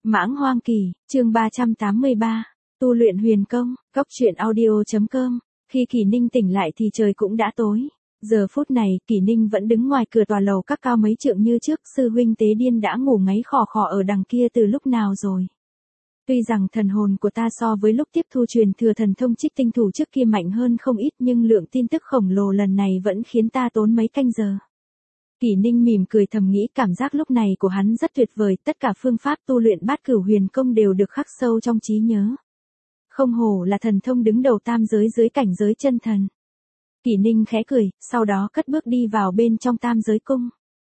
Mãng Hoang Kỳ, chương 383, tu luyện huyền công, cóc truyện audio.com. Khi Kỳ Ninh tỉnh lại thì trời cũng đã tối. Giờ phút này, Kỳ Ninh vẫn đứng ngoài cửa tòa lầu các cao mấy trượng như trước, sư huynh Tế Điên đã ngủ ngáy khò khò ở đằng kia từ lúc nào rồi. Tuy rằng thần hồn của ta so với lúc tiếp thu truyền thừa thần thông Trích Tinh Thủ trước kia mạnh hơn không ít, nhưng lượng tin tức khổng lồ lần này vẫn khiến ta tốn mấy canh giờ. Kỳ Ninh mỉm cười thầm nghĩ cảm giác lúc này của hắn rất tuyệt vời, tất cả phương pháp tu luyện Bát Cửu Huyền Công đều được khắc sâu trong trí nhớ. Không hổ là thần thông đứng đầu tam giới dưới cảnh giới chân thần. Kỳ Ninh khẽ cười, sau đó cất bước đi vào bên trong tam giới cung.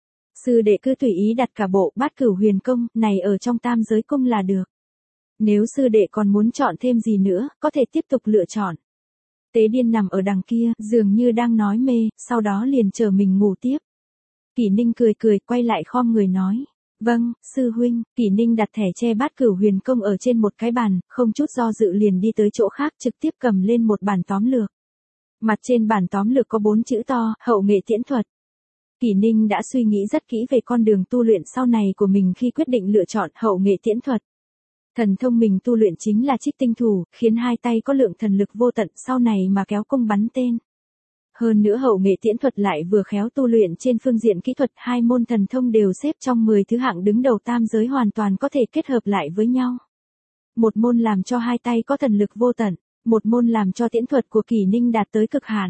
Sư đệ cứ tùy ý đặt cả bộ Bát Cửu Huyền Công này ở trong tam giới cung là được. Nếu sư đệ còn muốn chọn thêm gì nữa, có thể tiếp tục lựa chọn. Tế Điên nằm ở đằng kia, dường như đang nói mê, sau đó liền chờ mình ngủ tiếp. Kỳ Ninh cười cười, quay lại khom người nói. Vâng, sư huynh. Kỳ Ninh đặt thẻ che Bát Cửu Huyền Công ở trên một cái bàn, không chút do dự liền đi tới chỗ khác, trực tiếp cầm lên một bản tóm lược. Mặt trên bản tóm lược có 4 chữ to, Hậu Nghệ Tiễn Thuật. Kỳ Ninh đã suy nghĩ rất kỹ về con đường tu luyện sau này của mình khi quyết định lựa chọn Hậu Nghệ Tiễn Thuật. Thần thông mình tu luyện chính là Trích Tinh Thủ, khiến hai tay có lượng thần lực vô tận sau này mà kéo cung bắn tên. Hơn nữa Hậu Nghệ Tiễn Thuật lại vừa khéo tu luyện trên phương diện kỹ thuật, hai môn thần thông đều xếp trong 10 thứ hạng đứng đầu tam giới, hoàn toàn có thể kết hợp lại với nhau. Một môn làm cho hai tay có thần lực vô tận, một môn làm cho tiễn thuật của Kỳ Ninh đạt tới cực hạn.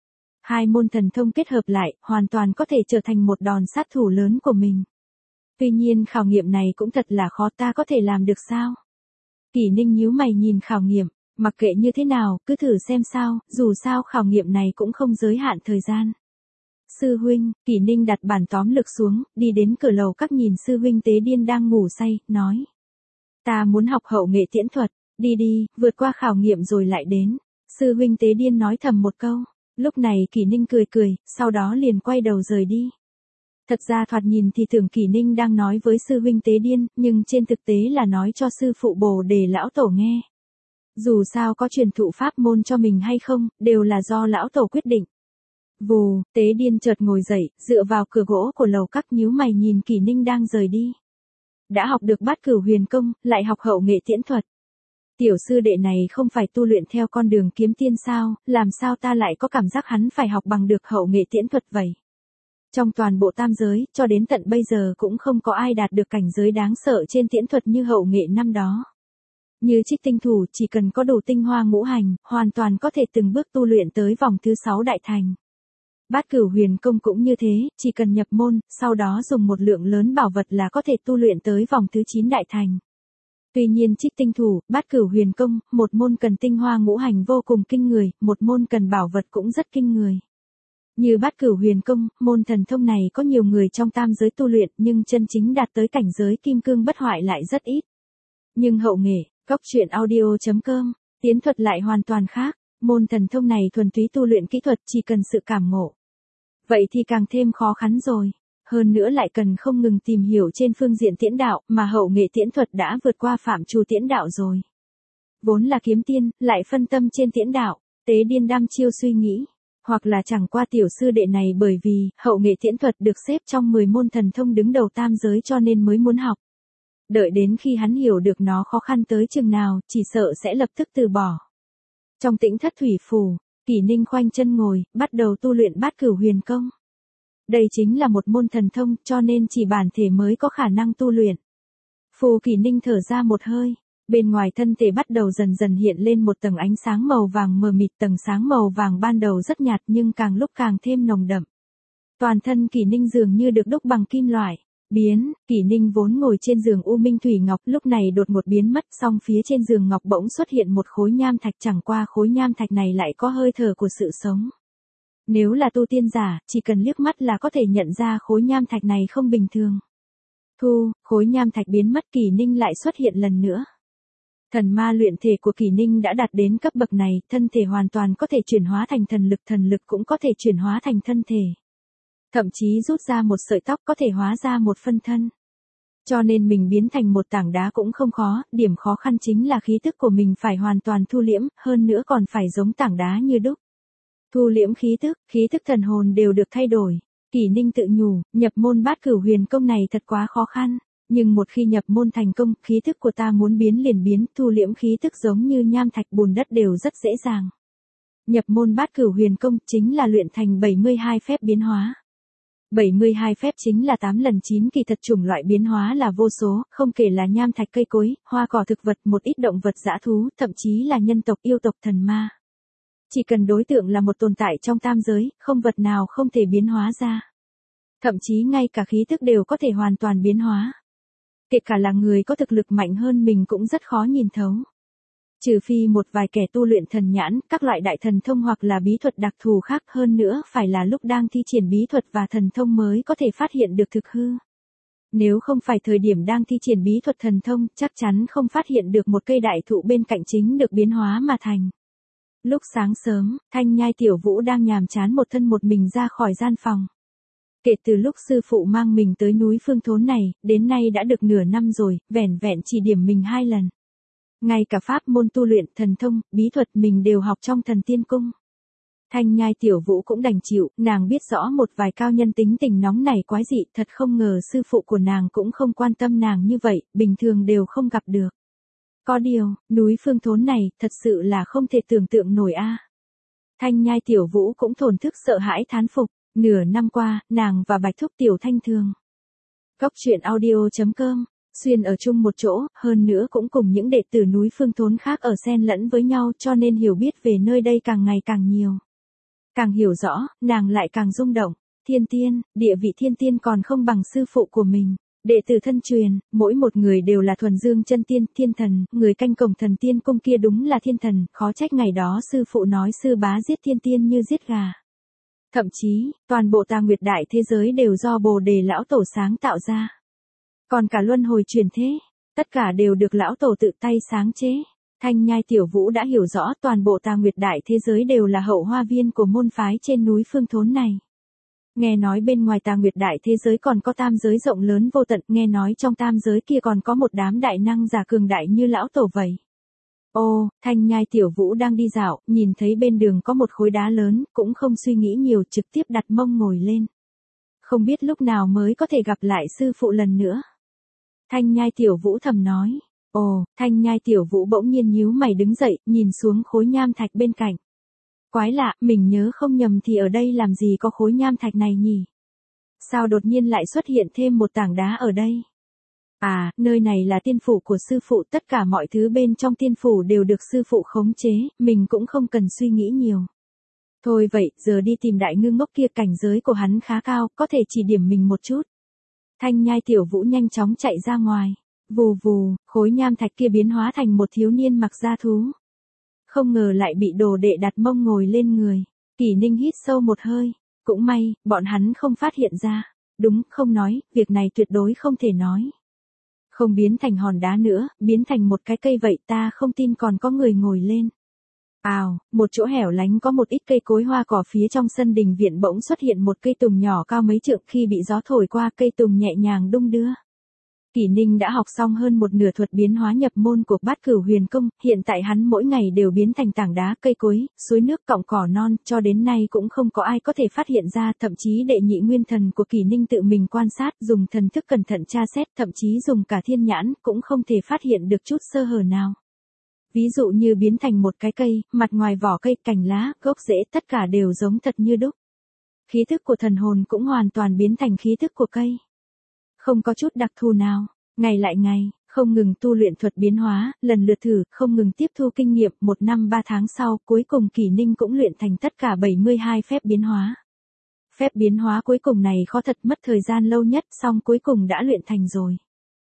Hai môn thần thông kết hợp lại, hoàn toàn có thể trở thành một đòn sát thủ lớn của mình. Tuy nhiên khảo nghiệm này cũng thật là khó, ta có thể làm được sao? Kỳ Ninh nhíu mày nhìn khảo nghiệm. Mặc kệ như thế nào, cứ thử xem sao, dù sao khảo nghiệm này cũng không giới hạn thời gian. Sư huynh, Kỳ Ninh đặt bản tóm lược xuống, đi đến cửa lầu các nhìn sư huynh Tế Điên đang ngủ say, nói. Ta muốn học Hậu Nghệ Tiễn Thuật, đi đi, vượt qua khảo nghiệm rồi lại đến. Sư huynh Tế Điên nói thầm một câu, lúc này Kỳ Ninh cười cười, sau đó liền quay đầu rời đi. Thật ra thoạt nhìn thì tưởng Kỳ Ninh đang nói với sư huynh Tế Điên, nhưng trên thực tế là nói cho sư phụ Bồ Đề lão tổ nghe. Dù sao có truyền thụ pháp môn cho mình hay không, đều là do lão tổ quyết định. Vù, Tế Điên chợt ngồi dậy, dựa vào cửa gỗ của lầu các, nhíu mày nhìn Kỳ Ninh đang rời đi. Đã học được Bát Cửu Huyền Công, lại học Hậu Nghệ Tiễn Thuật. Tiểu sư đệ này không phải tu luyện theo con đường kiếm tiên sao, làm sao ta lại có cảm giác hắn phải học bằng được Hậu Nghệ Tiễn Thuật vậy? Trong toàn bộ tam giới, cho đến tận bây giờ cũng không có ai đạt được cảnh giới đáng sợ trên tiễn thuật như Hậu Nghệ năm đó. Như Trích Tinh Thủ, chỉ cần có đủ tinh hoa ngũ hành, hoàn toàn có thể từng bước tu luyện tới vòng thứ 6 đại thành. Bát Cửu Huyền Công cũng như thế, chỉ cần nhập môn, sau đó dùng một lượng lớn bảo vật là có thể tu luyện tới vòng thứ 9 đại thành. Tuy nhiên Trích Tinh Thủ, Bát Cửu Huyền Công, một môn cần tinh hoa ngũ hành vô cùng kinh người, một môn cần bảo vật cũng rất kinh người. Như Bát Cửu Huyền Công, môn thần thông này có nhiều người trong tam giới tu luyện, nhưng chân chính đạt tới cảnh giới kim cương bất hoại lại rất ít. Nhưng Hậu Nghệ, cóc truyện audio.com, tiễn thuật lại hoàn toàn khác, môn thần thông này thuần túy tu luyện kỹ thuật, chỉ cần sự cảm ngộ. Vậy thì càng thêm khó khăn rồi, hơn nữa lại cần không ngừng tìm hiểu trên phương diện tiễn đạo, mà Hậu Nghệ tiễn thuật đã vượt qua phạm trù tiễn đạo rồi. Vốn là kiếm tiên, lại phân tâm trên tiễn đạo, Tế Điên đăm chiêu suy nghĩ. Hoặc là chẳng qua tiểu sư đệ này bởi vì Hậu Nghệ Tiễn Thuật được xếp trong 10 môn thần thông đứng đầu tam giới cho nên mới muốn học. Đợi đến khi hắn hiểu được nó khó khăn tới chừng nào, chỉ sợ sẽ lập tức từ bỏ. Trong Tĩnh Thất Thủy Phủ, Kỳ Ninh khoanh chân ngồi, bắt đầu tu luyện Bát Cửu Huyền Công. Đây chính là một môn thần thông, cho nên chỉ bản thể mới có khả năng tu luyện. Phù Kỳ Ninh thở ra một hơi. Bên ngoài thân thể bắt đầu dần dần hiện lên một tầng ánh sáng màu vàng mờ mịt, tầng sáng màu vàng ban đầu rất nhạt nhưng càng lúc càng thêm nồng đậm. Toàn thân Kỳ Ninh dường như được đúc bằng kim loại. Kỳ Ninh vốn ngồi trên giường U Minh Thủy Ngọc lúc này đột ngột biến mất, song phía trên giường ngọc bỗng xuất hiện một khối nham thạch, chẳng qua khối nham thạch này lại có hơi thở của sự sống. Nếu là tu tiên giả, chỉ cần liếc mắt là có thể nhận ra khối nham thạch này không bình thường. Khối nham thạch biến mất, Kỳ Ninh lại xuất hiện lần nữa. Thần ma luyện thể của Kỳ Ninh đã đạt đến cấp bậc này, thân thể hoàn toàn có thể chuyển hóa thành thần lực cũng có thể chuyển hóa thành thân thể. Thậm chí rút ra một sợi tóc có thể hóa ra một phân thân. Cho nên mình biến thành một tảng đá cũng không khó, điểm khó khăn chính là khí tức của mình phải hoàn toàn thu liễm, hơn nữa còn phải giống tảng đá như đúc. Thu liễm khí tức thần hồn đều được thay đổi. Kỳ Ninh tự nhủ, nhập môn Bát Cửu Huyền Công này thật quá khó khăn. Nhưng một khi nhập môn thành công, khí thức của ta muốn biến liền biến, thu liễm khí thức giống như nham thạch bùn đất đều rất dễ dàng. Nhập môn bát cửu huyền công chính là luyện thành 72 phép biến hóa. 72 phép chính là 8 lần 9 kỳ, thật chủng loại biến hóa là vô số, không kể là nham thạch, cây cối, hoa cỏ, thực vật, một ít động vật dã thú, thậm chí là nhân tộc, yêu tộc, thần ma. Chỉ cần đối tượng là một tồn tại trong tam giới, không vật nào không thể biến hóa ra. Thậm chí ngay cả khí thức đều có thể hoàn toàn biến hóa. Kể cả là người có thực lực mạnh hơn mình cũng rất khó nhìn thấu. Trừ phi một vài kẻ tu luyện thần nhãn, các loại đại thần thông hoặc là bí thuật đặc thù khác, hơn nữa phải là lúc đang thi triển bí thuật và thần thông mới có thể phát hiện được thực hư. Nếu không phải thời điểm đang thi triển bí thuật thần thông, chắc chắn không phát hiện được một cây đại thụ bên cạnh chính được biến hóa mà thành. Lúc sáng sớm, Thanh Nhai Tiểu Vũ đang nhàm chán một thân một mình ra khỏi gian phòng. Kể từ lúc sư phụ mang mình tới núi Phương Thốn này, đến nay đã được nửa năm rồi, vẻn vẹn chỉ điểm mình 2 lần. Ngay cả pháp môn tu luyện, thần thông, bí thuật mình đều học trong Thần Tiên Cung. Thanh Nhai Tiểu Vũ cũng đành chịu, nàng biết rõ một vài cao nhân tính tình nóng nảy quái dị, thật không ngờ sư phụ của nàng cũng không quan tâm nàng như vậy, bình thường đều không gặp được. Có điều, núi Phương Thốn này, thật sự là không thể tưởng tượng nổi a. Thanh Nhai Tiểu Vũ cũng thổn thức sợ hãi thán phục, nửa năm qua, nàng và Bạch Thúc Tiểu Thanh thường. Góc truyện audio.com, xuyên ở chung một chỗ, hơn nữa cũng cùng những đệ tử núi Phương Thốn khác ở xen lẫn với nhau, cho nên hiểu biết về nơi đây càng ngày càng nhiều. Càng hiểu rõ, nàng lại càng rung động. Thiên tiên, địa vị thiên tiên còn không bằng sư phụ của mình. Đệ tử thân truyền, mỗi một người đều là thuần dương chân tiên, thiên thần, người canh cổng Thần Tiên Cung kia đúng là thiên thần, khó trách ngày đó sư phụ nói sư bá giết thiên tiên như giết gà. Thậm chí, toàn bộ Tà Nguyệt Đại thế giới đều do Bồ Đề lão tổ sáng tạo ra. Còn cả luân hồi chuyển thế, tất cả đều được lão tổ tự tay sáng chế. Thanh Nhai Tiểu Vũ đã hiểu rõ toàn bộ Tà Nguyệt Đại thế giới đều là hậu hoa viên của môn phái trên núi Phương Thốn này. Nghe nói bên ngoài Tà Nguyệt Đại thế giới còn có tam giới rộng lớn vô tận, nghe nói trong tam giới kia còn có một đám đại năng giả cường đại như lão tổ vậy. Ô, Thanh Nhai Tiểu Vũ đang đi dạo, nhìn thấy bên đường có một khối đá lớn, cũng không suy nghĩ nhiều, trực tiếp đặt mông ngồi lên. Không biết lúc nào mới có thể gặp lại sư phụ lần nữa. Thanh Nhai Tiểu Vũ thầm nói. Ồ, Thanh Nhai Tiểu Vũ bỗng nhiên nhíu mày đứng dậy, nhìn xuống khối nham thạch bên cạnh. Quái lạ, mình nhớ không nhầm thì ở đây làm gì có khối nham thạch này nhỉ? Sao đột nhiên lại xuất hiện thêm một tảng đá ở đây? À, nơi này là tiên phủ của sư phụ, tất cả mọi thứ bên trong tiên phủ đều được sư phụ khống chế, mình cũng không cần suy nghĩ nhiều. Thôi vậy, giờ đi tìm đại ngư ngốc kia, cảnh giới của hắn khá cao, có thể chỉ điểm mình một chút. Thanh Nhai Tiểu Vũ nhanh chóng chạy ra ngoài. Vù vù, khối nham thạch kia biến hóa thành một thiếu niên mặc da thú. Không ngờ lại bị đồ đệ đặt mông ngồi lên người. Kỷ Ninh hít sâu một hơi. Cũng may, bọn hắn không phát hiện ra. Đúng, không nói, việc này tuyệt đối không thể nói. Không biến thành hòn đá nữa, biến thành một cái cây vậy, ta không tin còn có người ngồi lên. Ào, một chỗ hẻo lánh có một ít cây cối hoa cỏ, phía trong sân đình viện bỗng xuất hiện một cây tùng nhỏ cao mấy trượng, khi bị gió thổi qua cây tùng nhẹ nhàng đung đưa. Kỷ Ninh đã học xong hơn một nửa thuật biến hóa nhập môn của Bát Cửu Huyền Công, hiện tại hắn mỗi ngày đều biến thành tảng đá, cây cối, suối nước, cọng cỏ non, cho đến nay cũng không có ai có thể phát hiện ra, thậm chí đệ nhị nguyên thần của Kỷ Ninh tự mình quan sát, dùng thần thức cẩn thận tra xét, thậm chí dùng cả thiên nhãn, cũng không thể phát hiện được chút sơ hở nào. Ví dụ như biến thành một cái cây, mặt ngoài vỏ cây, cành lá, gốc rễ, tất cả đều giống thật như đúc. Khí thức của thần hồn cũng hoàn toàn biến thành khí thức của cây. Không có chút đặc thù nào, ngày lại ngày, không ngừng tu luyện thuật biến hóa, lần lượt thử, không ngừng tiếp thu kinh nghiệm, 1 năm 3 tháng sau, cuối cùng Kỷ Ninh cũng luyện thành tất cả 72 phép biến hóa. Phép biến hóa cuối cùng này khó thật, mất thời gian lâu nhất, song cuối cùng đã luyện thành rồi.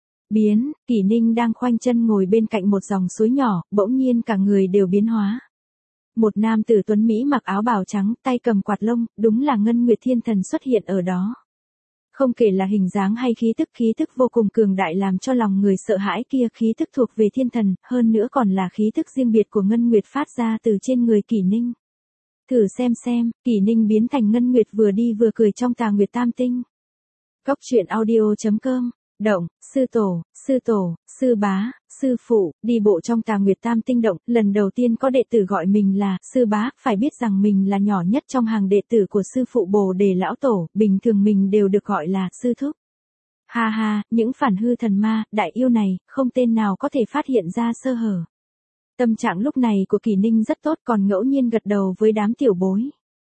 Kỷ Ninh đang khoanh chân ngồi bên cạnh một dòng suối nhỏ, bỗng nhiên cả người đều biến hóa. Một nam tử tuấn Mỹ mặc áo bào trắng, tay cầm quạt lông, đúng là Ngân Nguyệt Thiên Thần xuất hiện ở đó. Không kể là hình dáng hay khí thức vô cùng cường đại làm cho lòng người sợ hãi kia, khí thức thuộc về thiên thần, hơn nữa còn là khí thức riêng biệt của Ngân Nguyệt phát ra từ trên người Kỷ Ninh. Thử xem, Kỷ Ninh biến thành Ngân Nguyệt vừa đi vừa cười trong Tà Nguyệt Tam Tinh. Góc truyện audio.com, động, sư tổ, sư bá, sư phụ, đi bộ trong Tà Nguyệt Tam Tinh động, lần đầu tiên có đệ tử gọi mình là sư bá, phải biết rằng mình là nhỏ nhất trong hàng đệ tử của sư phụ Bồ Đề lão tổ, bình thường mình đều được gọi là sư thúc. Ha ha, những phản hư thần ma, đại yêu này, không tên nào có thể phát hiện ra sơ hở. Tâm trạng lúc này của Kỷ Ninh rất tốt, còn ngẫu nhiên gật đầu với đám tiểu bối.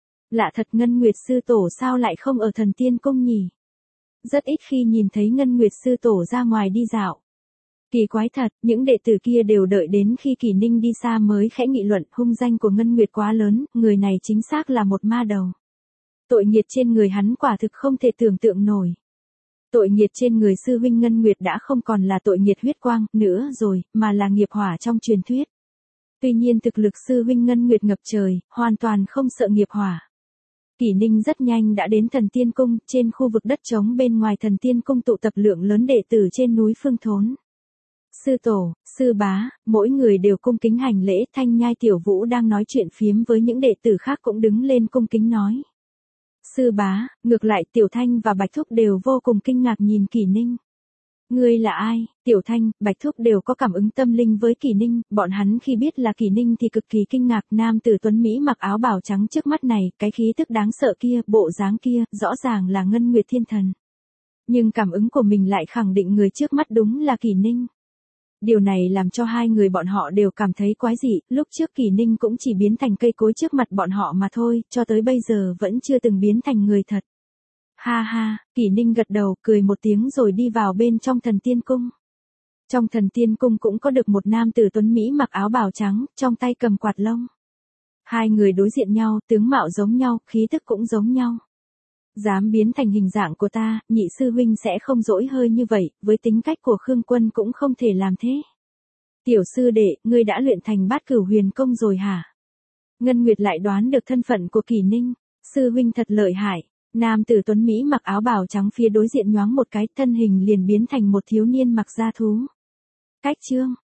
Lạ thật, Ngân Nguyệt sư tổ sao lại không ở Thần Tiên Cung nhỉ? Rất ít khi nhìn thấy Ngân Nguyệt sư tổ ra ngoài đi dạo. Kỳ quái thật, những đệ tử kia đều đợi đến khi Kỷ Ninh đi xa mới khẽ nghị luận, hung danh của Ngân Nguyệt quá lớn, người này chính xác là một ma đầu. Tội nghiệt trên người hắn quả thực không thể tưởng tượng nổi. Tội nghiệt trên người sư huynh Ngân Nguyệt đã không còn là tội nghiệt huyết quang nữa rồi, mà là nghiệp hỏa trong truyền thuyết. Tuy nhiên thực lực sư huynh Ngân Nguyệt ngập trời, hoàn toàn không sợ nghiệp hỏa. Kỷ Ninh rất nhanh đã đến Thần Tiên Cung, trên khu vực đất trống bên ngoài Thần Tiên Cung tụ tập lượng lớn đệ tử trên núi Phương Thốn. Sư tổ, sư bá, mỗi người đều cung kính hành lễ. Thanh Nhai Tiểu Vũ đang nói chuyện phiếm với những đệ tử khác cũng đứng lên cung kính nói. Sư bá, ngược lại Tiểu Thanh và Bạch Thúc đều vô cùng kinh ngạc nhìn Kỷ Ninh. Ngươi là ai? Tiểu Thanh, Bạch Thúc đều có cảm ứng tâm linh với Kỷ Ninh, bọn hắn khi biết là Kỷ Ninh thì cực kỳ kinh ngạc. Nam tử tuấn Mỹ mặc áo bào trắng trước mắt này, cái khí tức đáng sợ kia, bộ dáng kia, rõ ràng là Ngân Nguyệt Thiên Thần. Nhưng cảm ứng của mình lại khẳng định người trước mắt đúng là Kỷ Ninh. Điều này làm cho hai người bọn họ đều cảm thấy quái dị, lúc trước Kỷ Ninh cũng chỉ biến thành cây cối trước mặt bọn họ mà thôi, cho tới bây giờ vẫn chưa từng biến thành người thật. Ha ha, Kỷ Ninh gật đầu, cười một tiếng rồi đi vào bên trong Thần Tiên Cung. Trong Thần Tiên Cung cũng có được một nam tử tuấn Mỹ mặc áo bào trắng, trong tay cầm quạt lông. Hai người đối diện nhau, tướng mạo giống nhau, khí tức cũng giống nhau. Dám biến thành hình dạng của ta, nhị sư huynh sẽ không dỗi hơi như vậy, với tính cách của Khương Quân cũng không thể làm thế. Tiểu sư đệ, ngươi đã luyện thành Bát Cửu Huyền Công rồi hả? Ngân Nguyệt lại đoán được thân phận của Kỷ Ninh. Sư huynh thật lợi hại. Nam tử tuấn Mỹ mặc áo bào trắng phía đối diện nhoáng một cái, thân hình liền biến thành một thiếu niên mặc da thú. Cách chương